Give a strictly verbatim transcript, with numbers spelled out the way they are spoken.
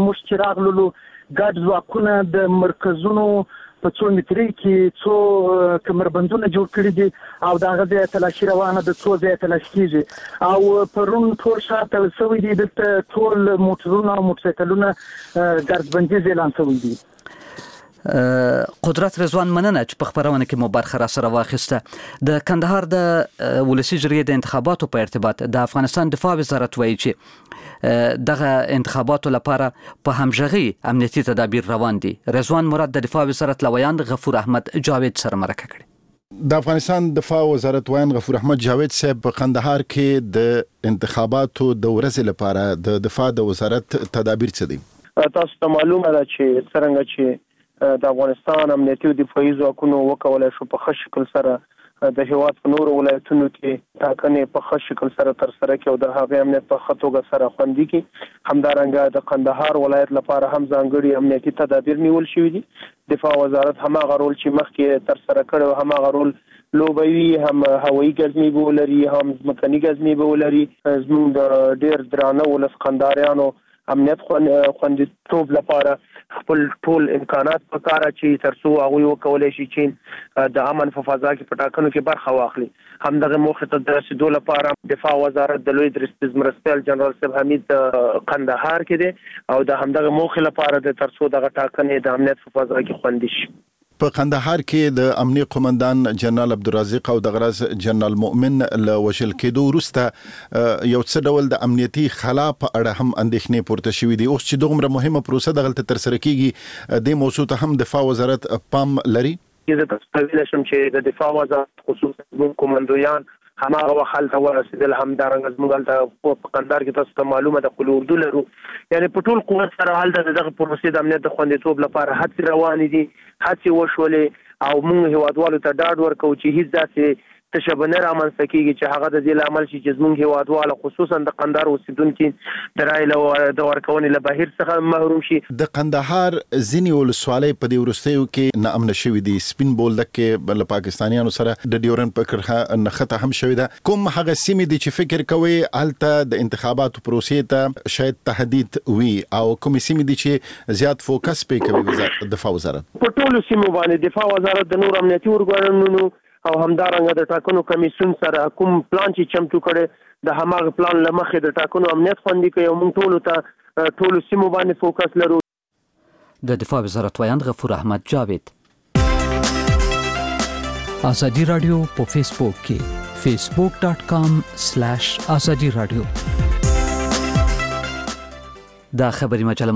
موږ چې راغلو ګډ ځواکونه د مرکزونو په څو متري کې څو کمربندونه جوړ کړي دي او دا غځه تلاشي روانه د څو ځای تلاشي کیږي او پرون ټول شاته سوي دي د ټول موټرونه او موټرسایکلونه ګردبندي اعلان شوی دي. قدرت رضوان مننه چې په خبرونه کې مو برخه را سره واخیسته. د کندهار د ولسی جرګې د انتخاباتو په ارتباط د افغانستان دفاع وزارت وایي چې دغه انتخاباتو لپاره په همغږي امنیتي تدابیر روان دي. رضوان مراد د دفاع وزارت لویان غفور احمد جاوید سره مرکه کړې. د افغانستان دفاع وزارت وایي غفور احمد جاوید صاحب په کندهار کې د انتخاباتو د ورځې لپاره د دفاع د وزارت تدابیر څه دي؟ تاسو ته معلومه ده چې څنګه چې د افغانستان امنیتي او دفاعي ځواکونو وکولای شو په ښه شکل سره د هیواد په نورو ولایتونو کې ټاکنې په ښه شکل سره تر سره کړي او د هغې امنیت په ښه توګه سره خوندي کړي. همدارنګه د کندهار ولایت لپاره هم ځانګړي امنیتي تدابیر نیول شوي دي. دفاع وزارت هماغه رول چې مخکې تر سره کړی او هماغه رول لوبوي، هم هوایي ګزمې به ولري، هم ځمکني ګزمې به ولري. زموږ د ډېر درانه ولس قنداریانو امنیت خوندیتوب لپاره خپل ټول امکانات په کار اچي ترڅو هغه وکولای شي چې د امن په فضا کې په ټاکنو کې برخه واخلي. همدغه موخه ته د رسیدو لپاره دفاع وزارت د لوی درستیز مرستیال جنرال صاحب حمید قندهار کې دی او د همدغه موخه لپاره د ترڅو دغه ټاکنې د امنیت په فضا کې خوندي شي. په قندهار کې د امنیه قومندان جنرال عبدالرزاق او د غرض جنرال مؤمن له وشل کېدو وروسته یو څه ډول د امنیتي خلا په اړه هم اندېښنې پورته شوې دي. اوس چې دومره مهمه پروسه دغلته ترسره کیږي د موضوع ته هم دفاع وزارت پام لري. زه تاسو ته ویلم چې د دفاع وزارت خصوصا کومندویان هماغه وخت ورسېدل. همدارنګه زموږ په قندهار کې تاسو ته معلومه ده خپل اردو لرو، یعنی په ټول قوت سره هلته دغه پروسې د امنیت د خوندیتوب لپاره هڅې روانې دي، هڅې وشولې او موږ هیوادوالو ته ډاډ ورکوو چې هیڅ داسې تشبه نه رامنځته کېږي چې هغه د دې لامل شي چې زموږ هیوادوالو خصوصا د قندهار اوسېدونکي د رایې د ورکونې له بهیر څخه محروم شي. د قندهار ځینې ولسوالۍ په دې وروستیو کې ناامنه شوي دي. سپین بولدک کې له پاکستانیانو سره د ډیورن په کرښه نښته هم شوې ده. کوم هغه سیمې دي چې فکر کوي هلته د انتخاباتو پروسې ته شاید تهدید وي او کوم سیمې دي چې زیات فوکس پې کوي وزارت دفاع وزارت؟ په ټولو سیمو باندې دفاع وزارت د نور امنیتي ارګانونو او همدارنګه د ټاکنو کمیسیون سره کوم پلان چې چمتو کړي د هماغه پلان لمخې د ټاکنو امنیت خوندي کوي او موږ ټولو ته ټولو سیمو باندې فوکس لرو. د دفاع وزارت وایند غفور احمد جاوید. ازادي رادیو په فیسبوک کې فیسبوک ډاٹ کام سلیش ازادي رادیو. دا خبري مجله